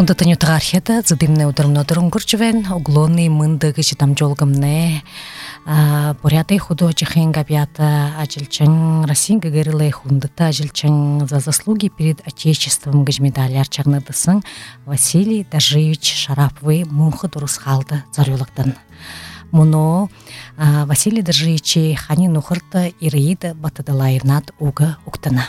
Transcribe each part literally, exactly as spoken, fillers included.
Хунда танютага архета задымне ударымна дурынгурчвен оглоны мындыгы читамжолгымне поряты художественный габята ажилчан Россия говорила хундата ажилчан за заслуги перед отечеством гажмедали арчагнадысын Василий Дажиевич Шараповый мунхы дурысхалды зарюлыктан. Муно Василий Дажиевич хани нухырта Ираида Батадалаевнат уга уктана.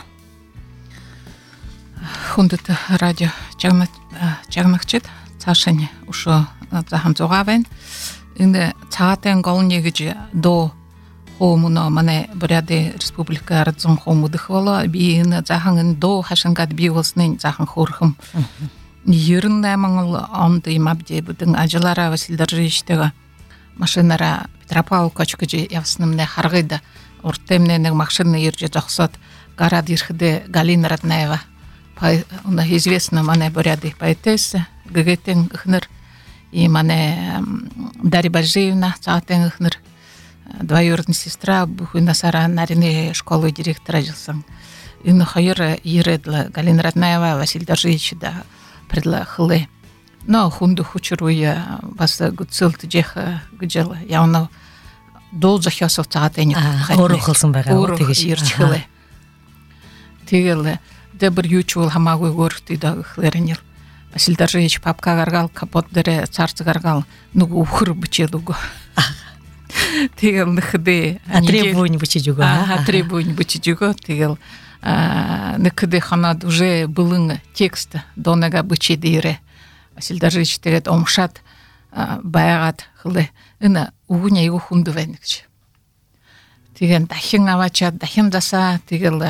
Хундата радио чагнахчит цашани ушо захамзогавен инде цаатен голнигижи до хомуно мане буряды республика радзон хомудыхвала биина захангын до хашангад биолснын захан хорхым йырында маңыл анды мабде будың ажылара Василий Дажиевичтега машинара Петропавл качкыжи явснымне харгыда ортемненег машина ирже жаксат гарад ирхде Галина Роднаева она известна мане буряды поэтесса гэгэтэн ихнэр и мане Дарья Бажиевна цаатэн ихнэр двоюродная сестра Бухуйнасара нарине школы директора жилсан ин хайыр иредла Галина Роднаева Василий Дажиевич да предла хлы но хунду хучуруя бас гуцылты жеха гжела явно дол захясов цаатэн ору хылсын бага тегеш ирчхлы тегеле дебр ючул хамагы горти да хлеренер Василий Дажиевич папка гаргал капот дере царцы гаргал ну ухыр бычедуго тегел нхде требуй бычедуго а требуй бычедуго тегел нхде ханад уже былың текст донага бычедире Василий Дажиевич тегет омшат баягат хле ына угуня его хундувенч tegen дахин авача дахин даса tegel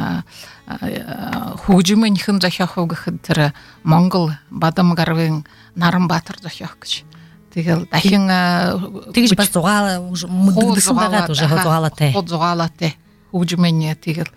хужимын хын захахог хытра монгол бадам гарвен нарым батыр захах гэж tegel дахин тэгж бас зугаала уже мдгдсэн байгаа уже зугаалатай зугаалатай хужимын tegel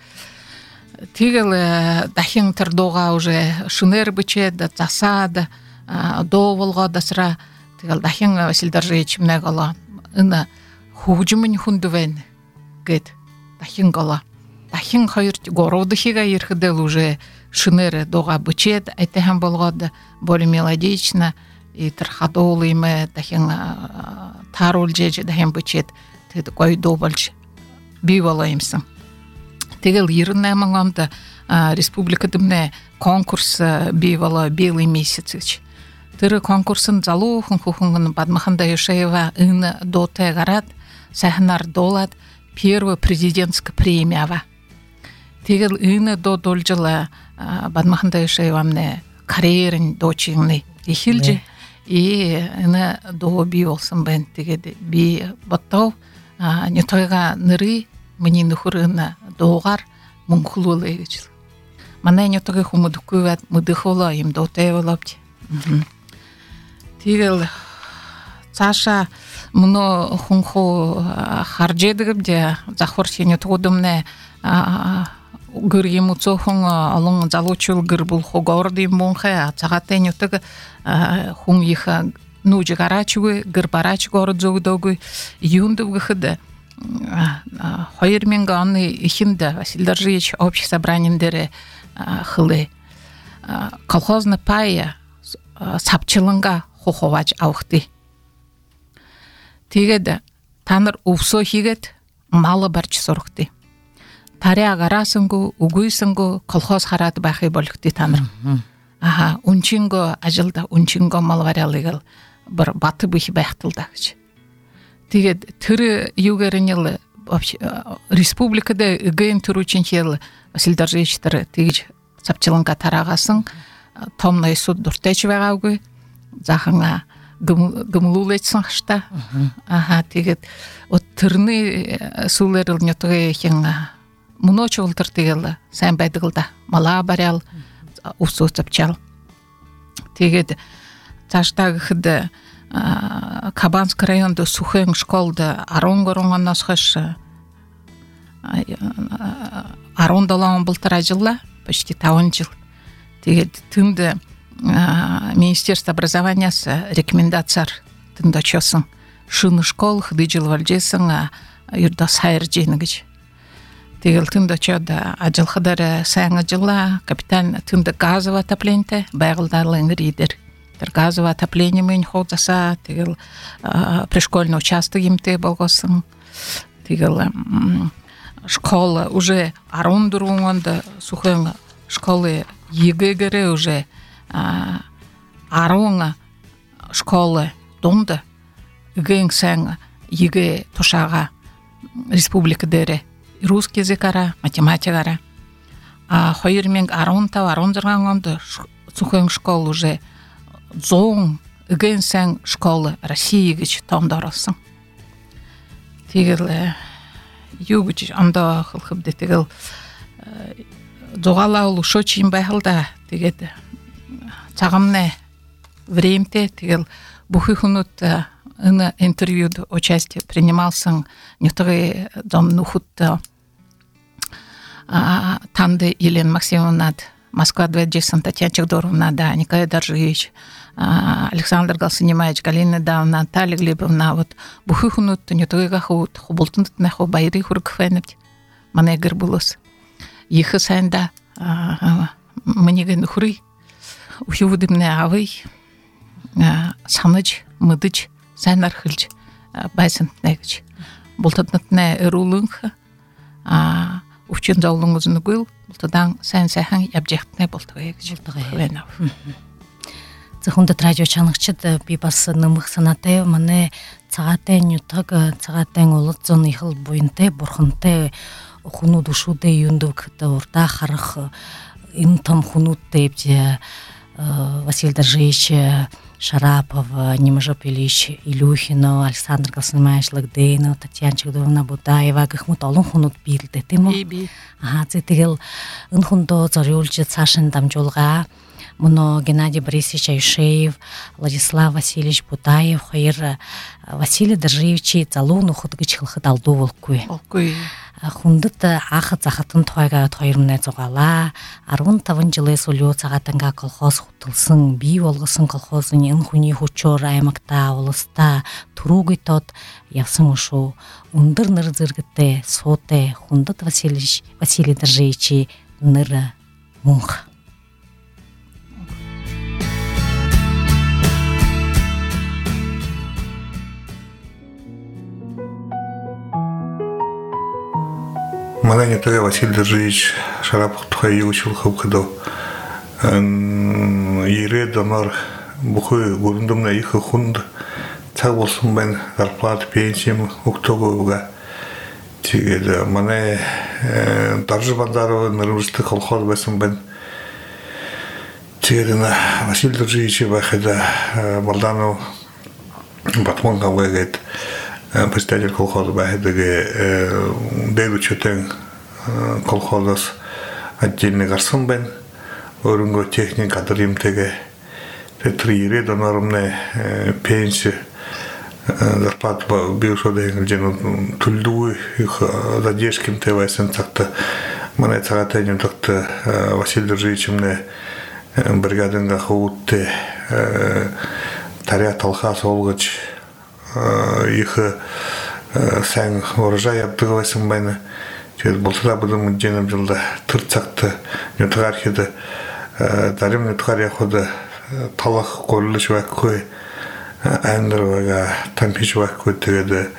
tegel дахин тэр дууга уже шунер бичээд засаад дооволго дасра tegel дахин Василий Дажиевич мнагала ына хужимын хундвен гэд дахин гала дахин хоёр городыхига ирхэдэл уже шынеры дога бычет айтахан болгоод более мелодично и тархадолы име дахин тарулжеж дахин бычет тэд гой доболж би болоимсан тэгэл ернэ мангамда республикадымне конкурс би боло белый месяц тэр конкурсын залуухан хөхөнгөн Бадмаханда Юшеева ын доте гарат сахнар долад первая президентская премия. Tegel ины до дольжала Бадмаханда Юшеевамне карьерин дочиңни ихилже и ины до биолсын бен тегеде би боттау нетойга ныры мни нухурына доғар мунхулулы гэж. Мана нетойга хумудукуват мудыхола им дотеволопти. Tegel цаша мно хунхо харжедгибде захорсене тодумне гыр ему цохон алон залочул гыр бул хогорди монха цагатен утыг хун иха нуж гарачуг гыр барач гордзогдогу юндугхд хоёр миң аны ихинде Василий Дажиевич общих собраниендере хылы колхозна пая сапчылынга хоховач аухты Teged таныр увсо хигет малы барч сорхты. Таря гарасынгу, угуйсынгу колхоз харат бахи болхты таныр. Аха, унчинго ажилда унчинго малварялыгыл бір баты бихи бахтылда. Teged түрі югеренел республикада гейн түручен хел Василий Дажиевич түрі тег сапчылынға тарағасын томнай суд дұртечвегаугы заханға гымлулетсэн хашта. Аха, тэгээд от тэрний сүүлэрэл нётгэ хин муночул тэр тэгэл сайн байдгалда мала барял усуу цапчал. Тэгээд цаашдаа гэхэд Кабанск районд Сухэн школда арван гурван оноос хойш арван долоон былтар ажиллаа. Почти таван жил. Тэгээд тэнд Министерство образования с рекомендациялар тында чосын шыны школ хыдыжыл валжесын юрда сайыржейны гэж. Tegel тында чода ажилхадар сайн ажила капитан тында газовое отопление байгылдарлы ридер. газовое отопление мен ходаса, тигел пришкольный участок имте болгосын, тигел школа уже арон дуруңонда сухен школы егегере уже арон школы донда гэнсен еге тушага республика дере русский языкара, математикара. А хоёр мең арон та арон зыргангонда сухен школ уже зон гэнсен школы России гыч томдоросын. Тигел югыч анда хылхыбды тигел зоғалаулы шочин байхылда тигет цагамне времте тигел бухы хунут ына интервьюда участие принимался нютыры дом нухут Танды Елена Максимовна Москва двадцать Татьяна Чегдоровна, да, Николай Доржевич, Александр Галсанимович, Галина Давна, Наталья Глебовна, вот бухы хунут нютыры гахут хубултунут наху байры хуркфенет мане гербулос ихы сайында мнеген хуры ухювудымне авый саныч мыдыч сайнар хылч байсын негич болтатнатне эрулынха учин заулуңузун гыл болтадан сайн сайхан объектне болтогыгич болтогыгенав Цехунда радио чаңчыд би басы нымых санаты мане цагатен нютаг цагатен улутзон ихыл буйнте бурхынте хуну душуде юндук та урта харах им там хунут тепте Василий Доржевич Шарапов, Немажоп Ильич Илюхинов, Александр Галсанимович Лагдейнов, Татьяна Чегдоровна Будаева, гыхмут олон хунут билде, тимо? Ага, цитигел ын хунто зорюлчы цашын дамжолга, муно Геннадий Борисович Аюшеев, Владислав Васильевич Будаев, хайыр Василий Доржевич залуну худгыч хылхыт алду волкуй. Волкуй. Хундыт ахыт захатын тойга тойрымне зоғала, арғын тавын жылы солю цагатынға колхоз хутылсын, бей олғысын колхозын ын хуни хучор аймақта, олыста, туругы тот, явсын ушу, ундыр ныр зыргыты, соте, хундыт Василий Доржевичи ныры мунх. Малане торе Василий Доржевич Шарапов тухай учил хавкадо. Ире донор бухой гурндумна ихы хунд. Цаг болсын бен зарплата пенсиям уктогуга. Тигеде мане Даржы Бандарова наружты колхоз бесін бен. Тигеде на Василий Доржевич бахеда Балданов Батман кавгайгет. Представитель колхоза бахедеге дэйвид чөтен колхозас отдельный гарсон бен өрүнгө техник кадримтеге тетрире донорумне пенсия зарплата биошода энгелжен тулдуй их задержким тевайсен такта мане цагатенем такта Василий Доржевичимне бригадынга хуутте тария талха солгыч их сайн урожай абдыгавайсын байна. Через болтыра будем денем жылда тырцакты нютгархиды дарим нютгар яходы талах коллыш ваккой андровага тампич ваккой тегеде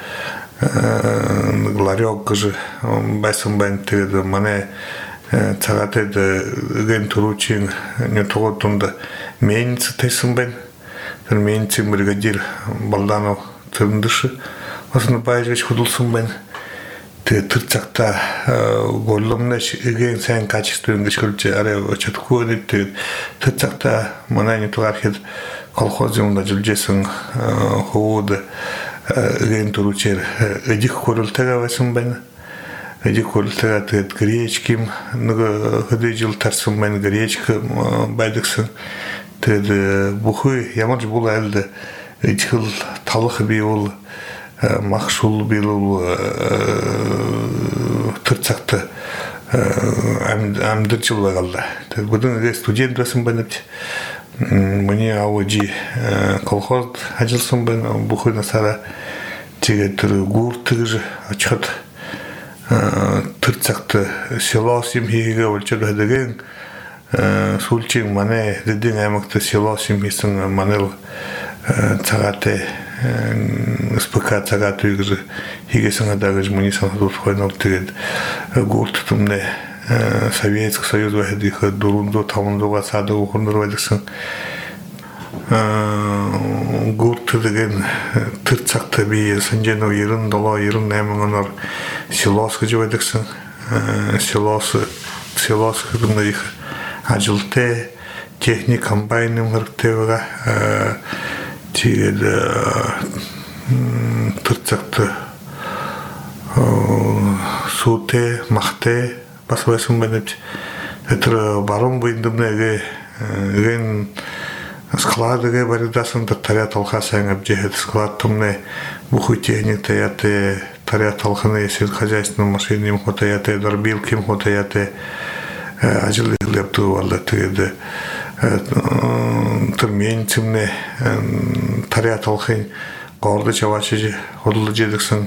ларек гыжы байсын байна тегеде мане цагатайды ген туручин нютготунда мейницы тайсын байна. Мейницы бригадир Балданов тырындышы осыны байжыгыч худулсын бен тырцакта голлумнеш эген сайн качествен гышкөлче аре очатку өдүт тырцакта манайны туархет колхозумда жылжесин хууды эген туручер эдик корултага басын бен эдик корултага тет гречким нуга хөдө жыл тарсын бен гречка байдыксын тед бухуй яманж була элде ичхил талых биул махшул биул тырцакты амдыр жыл багалда. Тед будун студент басым бенет мне ауджи колхоз ажылсын бен бухуй насара тегетир гур тыгыжы ачхат тырцакты село симхиге өлчөдө деген сулчин мане дедин аймакта село семьясын манел цагате спка цагат үйгү хигесин адагы муни санадут койнол тегет гуртумне Советский Союз вахидих дурунду тамындуга сады окундур байдыксын гурты деген тырцакты бие сынжену ерин доло ерин немыңонор селоску жыбайдыксын селосы селоску дымдырих ажилте техник комбайным гырктебага тигеде тырцакты суте махте басбайсың бенеп это барон буйндымнеге ген складыге барыдасын да тарят алхасаң обжехет склад тумне буху техник таяты тарят алханы сельскохозяйственным машинам хотаяты дорбилким хотаяты ажил лепту валда тегеде терменцимне тарят алхын горды чавачы ходлы жедиксың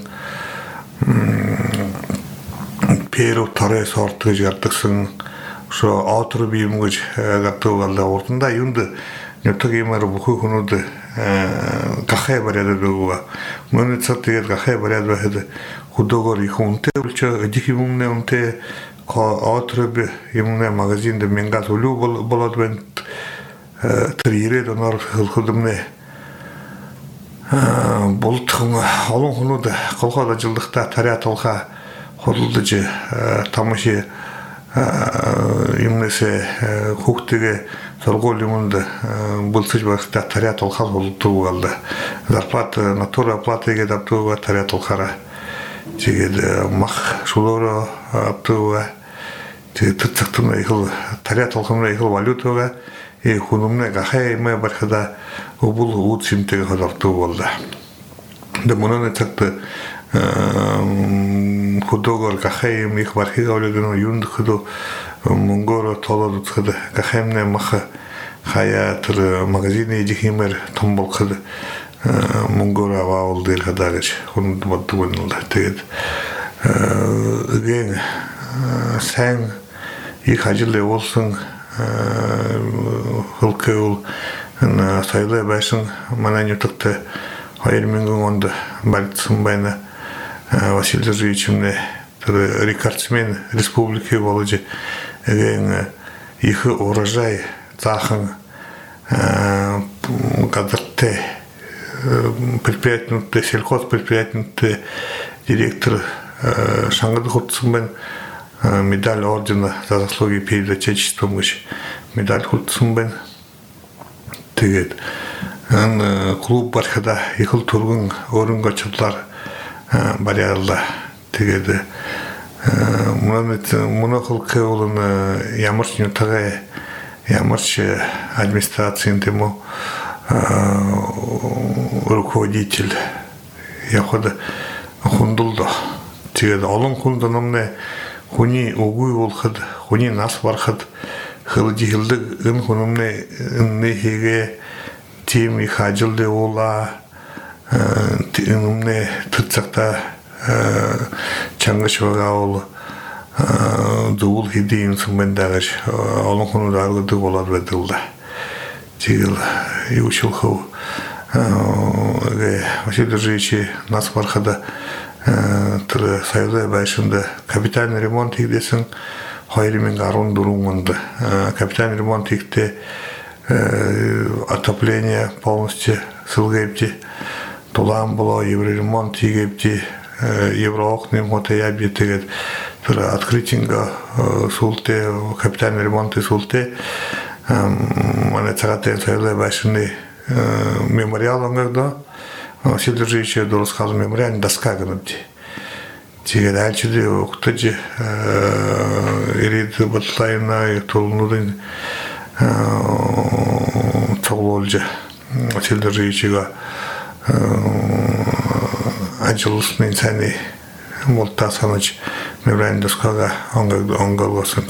перу тары сорты жартыксың шо атыры бийимгүч гаттуу валда ортунда юнды Нёток имар буху хунуды кахай баряды дуга. Мөне цатыгет кахай баряды бахеды худогор ихунте улча дихимумне унте ка атрыбы имумне магазинде менгат улу болот бен трире донор хылхудымне болтхың алын хунуды колхода жылдыкта тарят алха ходулды же тамышы имнесе хуктыге торговлюмунда былсыж бакта тарят алхал болуптуу алды. Зарплата натура оплатаге даптууга тарят алхара. Тигеде мах шулоро аптууга. Тиге тырцактымна ихыл тарят алхамна ихыл валютага и хунумне гахай ме бархада убул ут симтеге хадаптуу болду. Да мунаны такты худогор гахай их бархига олегено юнд худу Монгоро толоду тхады гахаймне маха хая тыр магазины дихимер томбол хады Монгоро аваул дыр хадагыч хунд модду бонылда тегет ген сәң их ажилы олсын хылкы ул сайлы бәшін мана нютыкты хайыр мингің онды бәртсін байна Василий Жиевичимне рекордсмен республики Володи ген их урожай цахын кадырты предприятийный сельхоз предприятийный директор Шангады Хутсумбен медаль ордена за заслуги перед Отечеством медаль Хутсумбен тегет клуб бархада ихыл тургун орынга чытлар барялда тегеде муна хылкы олын ямырч нютагай ямырч администрациян тему руководитель яхода хундулда тегеде олын хундунумне хуни угуй болхад хуни нас бархад хылди хылды ын хунумне ынны хеге тем их ажилды ола тынумне тыцакта чаңгышвага ол дул хидин сумендагыш олон хуну даргыды болар бедилда тигил ючулху ге Василий Жиевич нас бархада тыр сайлы байшында капитальный ремонт игдесин хайры мен арун дуруңунда капитальный ремонт игде отопление полностью сылгайпти тулам было евроремонт игепти евроокны мотояби тегет открытинга султе капитальный ремонт султе мане цагатен сайлы байшында мемориал аңгда Василий Жиевич доросказы мемориальный доска гынапти тигер альчиде уктыжы ирид батлайна толнудын тоголжа Василий Жиевичга ажылысны инсаны молта санач мемориальный доскага оңголгосын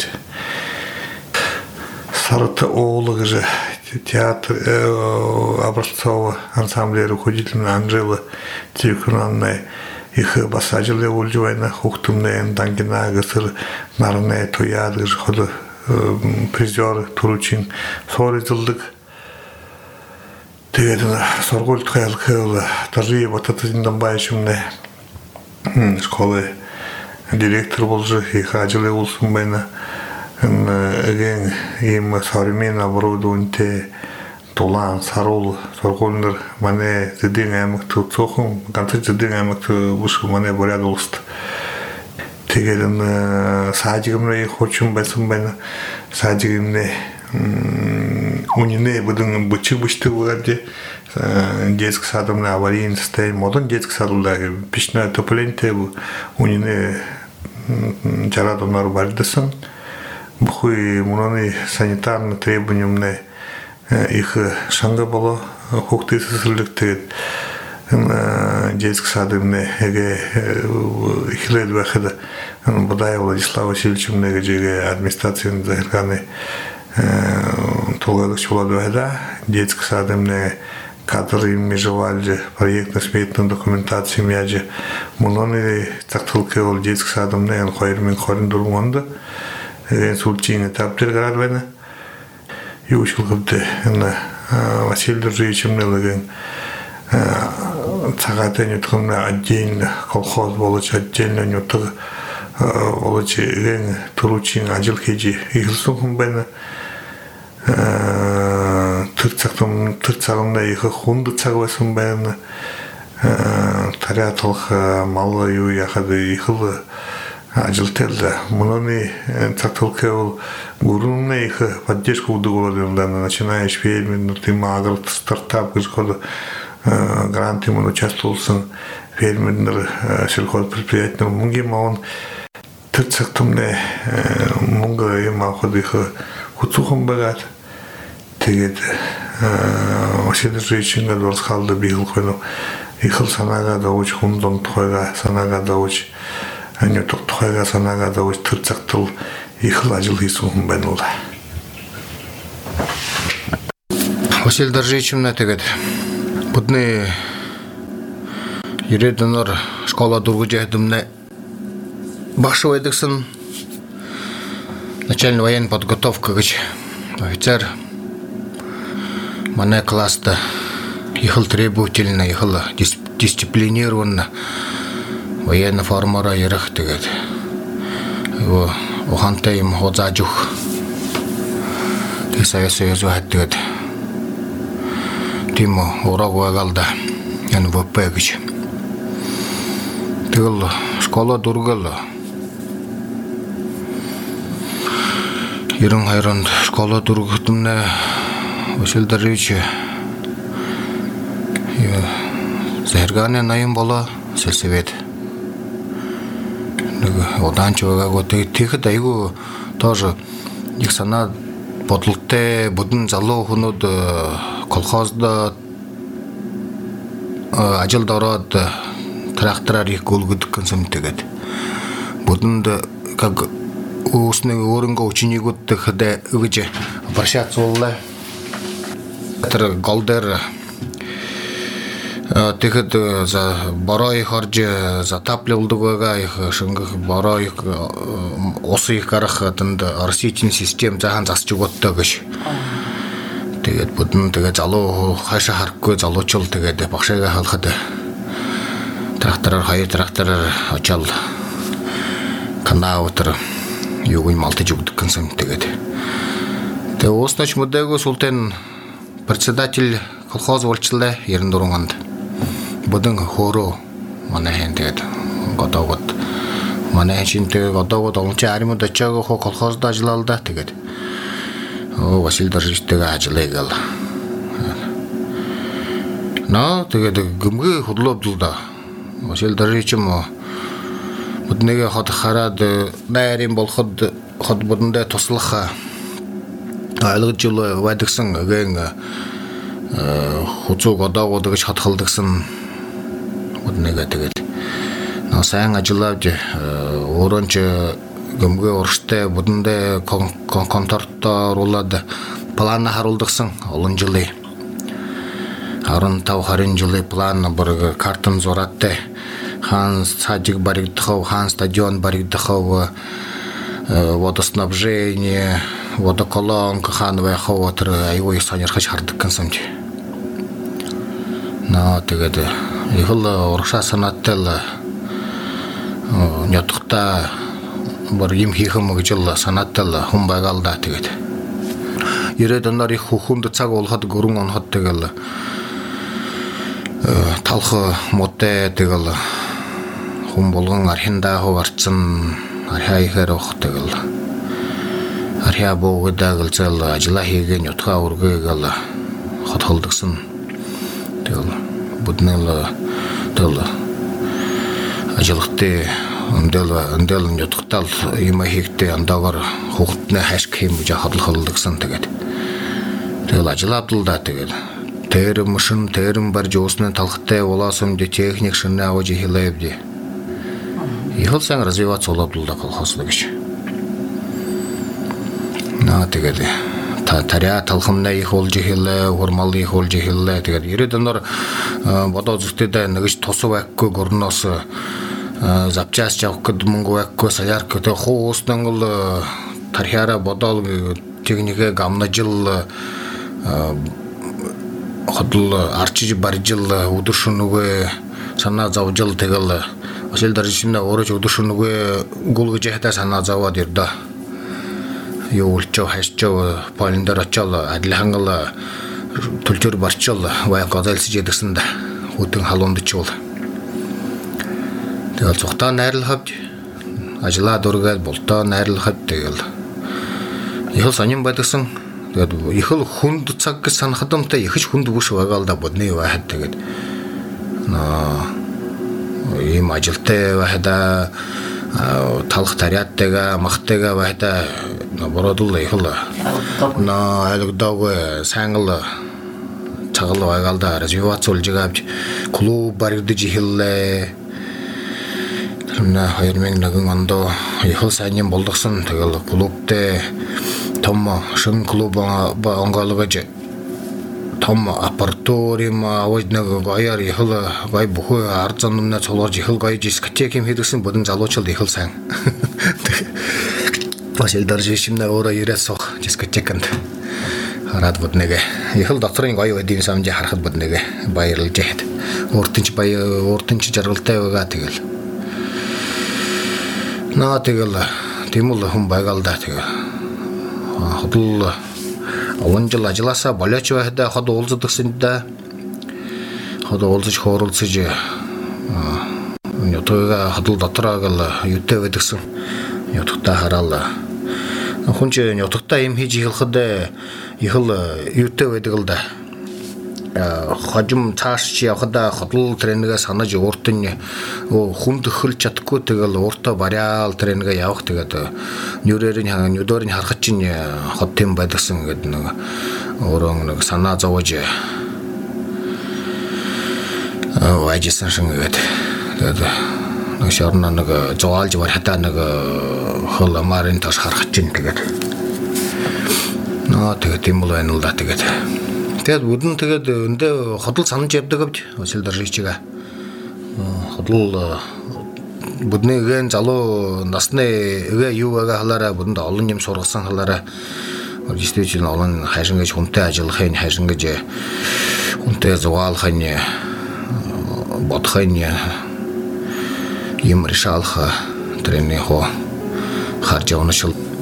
Сарыты оğlu же театр образцового ансамбля руководитель Анжела Тикуранная их басажилы ульжвайна хухтумная дангина гасыр нарная туяды ходы призеры туручин соризылдык тэгээд сургуульд хайлхал тажи бататындан байшымны школы директор болжы их ажылы болсын байна эген им современное оборудование тулан сарул сургуулнар мане зэдин аймагт цохон ганц зэдин аймагт бүш мане боряд болст тэгээд саажигмны хочум байсан байна саажигмны унине будын бычык бычты вроде детский садом на аварийном состоянии модон детский сад да печное отопление унине жарадонар бардысын бухуй муноны санитарный требованиям их шанга было хукты сысырлыктыгет детский садымны эге хилед вахыда Будай Владислав Васильевичем неге администрацияны захирганы толгадык чуладуэда детский садымны кадр им межевали проектно-сметную документацию мяжи муноны тактылкы ол детский садымны эн хойрмен хорин дурмонда эн сулчины таптер градвена и учил кабды Василий Дуржевичем нелеген цагатен ютканна отдельно колхоз болочу отдельно нютыгы болочу эн туручин ажил хеджи ихилсун бена тырцактым тырцагымда ихы хунды цагвасын бена тарятылх малы ю яхады ихылы ажилтелда муноны цактылкы ол гурунны ихы поддержку удугуладында начиная с фермер тыма агр стартап гыжкоды гранты мон участвовался фермер сельхозпредприятия мунги маон тырцактымда мунга ема ходыхы хуцухым багат тэгээд Василий Дуржевичинга дорсхалды бигыл койну ихыл санага дауч хундон тойга санага дауч анютук тойга санага дауч тырцактыл ихыл ажыл хисухым бенула Василий Дуржевичимна тэгээд будны ередонор школа дургуджахдымна башывайдыксын начальный военная подготовка гыч офицер мане класста ихыл требовательно ихыл дисциплинированно военная формара ярых тэгээд его ухантай им хозажух Совет Союзу тэгээд Тимо урагуагалда эн вэ пэ гэж тэгэл школа дургал ерөн хайранд школа дургутмна Василий Дуржевич захиргааны ноён болоо сэлсэвэд нэг удаанчуугаа тэгэхэд айгүй тоже их санаа бодлоготой будын залуу хүнүүд колхозда ажилд ороод трактораар их гүлгөдөг гэсэн тэгээд буданд как усны өрөнгө ученикүүд хэд гэж обращаться тэр голдер тэгэхэд за бороо их орж затапливалдаг байгаа их шингэх бороо их ус их гарах тэнд орсичны систем заахан засч өгötтэй гэж тэгээд будэн тэгээд залуу хаашаа харахгүй залуучул тэгээд багшаага халахад трактороор хоёр трактороор очоод канаа өтер юуг юм малтаж өгдөг гэсэн тэгээд тэгээд ууснач мөдөөгөө султан председатель колхоз болчлаа ерэн дөрвөн онд будэн хоороо манай хэн тэгээд годоогод манай шинтэй годоогод онч аримд очоог колхозд ажиллаа да тэгээд О Василий Дуржевичтэйгээ ажиллая гэл. Но тэгээд гүмгээ худлообдул да. Василий Дуржевич юм буднэгээ хот хараад найрын болоход хот будандаа туслах айлгаж жил байдагсан гэн хуцуу годоогод гэж хатгалдагсан буднэгээ тэгээд нөө сайн ажиллаад өөрөнч гөмгөө урштай будандаа конторто рулаад план харуулдагсан олон жилийн харантав харин жилийн план бүр картон зурааттай хаан цаажиг баригдахав хаан стадион баригдахав водоснабжение, водоколонка, хановая ховатыр, айвой санерхач хардыккан самди. На тегеде. Ихыл орша санаттел нятықта бар ем хихым гжилла санаттел хумбагалда тегеде. Иредондар их хухунды цаг олхат гурун онхат тегелла. Талхы мотте тегелла. Хум болгон архинда ховарчын архай хэрох тегелла. Архя богыда гылцал ажла хийген ютха ургыгал хотхолдыксын тегелла. Буднела тегелла. Ажлыкты Андела андел нютктал има хикте андагар хугтны хашким жахадл хылдыксын тегет. Тел ажлаптылда тегет. Терим мышын терим бар жоосунан талхыттай оласым де техник шынна ажы хилебди. Ихылсан развиваться олаптылда колхоздыгыч. На тегет. Та таря талхымна их олжы хиле, ормалы их олжы хиле тегет. Иредонор бодозуктеда нэгыч тосу аккы горносы запчас жавкыд мунгуакко саляркы тэ хоостангыл тархиара бодол технике гамна жыл ходул арчиж бар жыл удушунуге сана зав жыл тегел оселдар ишимне ороч удушунуге гулгы жахта сана зава дирда юлчо хашчо полиндер ачал адлахангыл түлтөр барчал вай казалсы жедисинде утун халонды чол тэгэл цухтан найрлахад ажила дургал болтоо найрлахад тэгэл ихэл саним байдагсан тэгэл ихэл хүнд цаг санахадамтай ихэж хүнд бүш багалда бодны вахад тэгэл на ийм ажилтай вахада талх тариаттайга махтайга вахада бородул ихэл на айлгдаг сангал цагал багалда развиваться улжигавч клуб баргды жихилле на хайрмен нагын андо ихыл сайнем болдыксын тэгэл клубте том шын клуба онгалыгы том апартурим аважнага гаяр ихыл гай буху арцанымна цолор ихыл гай дискотеким хедиксэн бодон залуучал ихыл сайн Пасел даржишимна ора иресох дискотеканд хараад боднеге ихэл докторын гай өдийн самжи харахад боднеге баярлж яхад уртынч бай уртынч жаргалтай байгаа тэгэл на тэгэл тимул хум байгалда тэгэл ходул онжил ажласа болоч байда ход уулздагсында ход уулзж хооролцож нётойга ходул дотраагал юутэ байдагсан нётогта хараала хунч нётогта им хийж хэлхэд ихэл юутэ байдагалда хожим цааш явахда ходол тренингээ санаж ууртын хүнд хөл чадахгүй тэгэл ууртаа бараал тренингээ явах тэгээд нүрээрийн нүдөрийн харахад чинь хот тэм байдагсан гэдэг нэг өөрөө нэг санаа зовож вайжсэн шингээд тэгээд нэг шорно нэг зоолж бар хата нэг хол амарын тас харахад чинь тэгээд нөө тэгээд юм бол байна л да тэгээд тэгээд бүдэн тэгээд өндөө ходол санаж явдаг авч оселдар шичгээ ходол бүднэгийн залуу насны эгэ юу байгаа халаараа бүдэнд олон юм сургасан халаараа действительно олон хайшин гэж хүнтэй ажиллахын хайшин гэж хүнтэй зугаалахын бодохын юм решалха тренинг хо харж явна шил